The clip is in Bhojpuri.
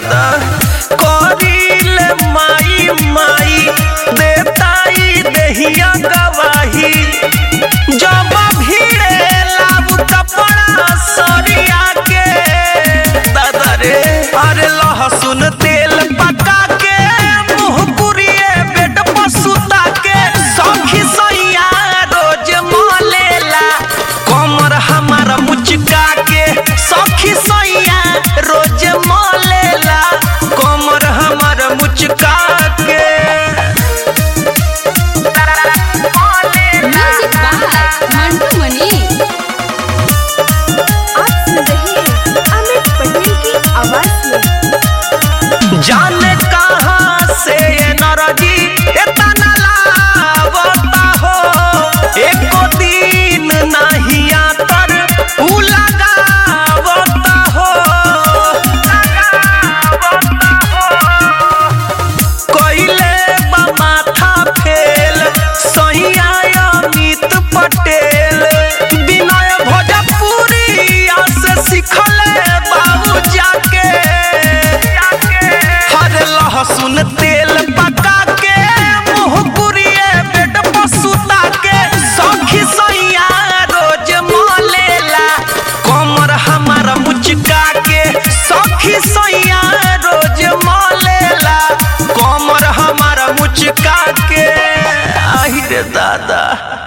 दादा करिले माई माई देताई देहिया गवाही जब भीड़े लाबू कपड़ा सरिया के दादा रे अरे लहसुन तेल पका के मुँह पुरिए बेड पर सुता के सखी सैया रोज मलेला कमर हमारा मुचका के सखी सैया रोज मलेला कमर हमारा मुचका के म्यूजिक बाय मंटू मनी। आप सुन रहे हैं अमित पटेल की आवाज में। जाने कहाँ से ये नरजी इतना लावता हो एको दिन नहीं आतर उ लगावता हो कोइले बा माथा फेल सैया अमित पटेल विनय भोजपुरिया से सिखले बाबू जाके हर लहसुन तेल पका के मुँह पुरिए बेड पर सुता के सखी सैया रोज मलेला कमर हमारा मुचका के सखी सैया रोज मलेला कमर हमारा मुचका के आहि रे दादा।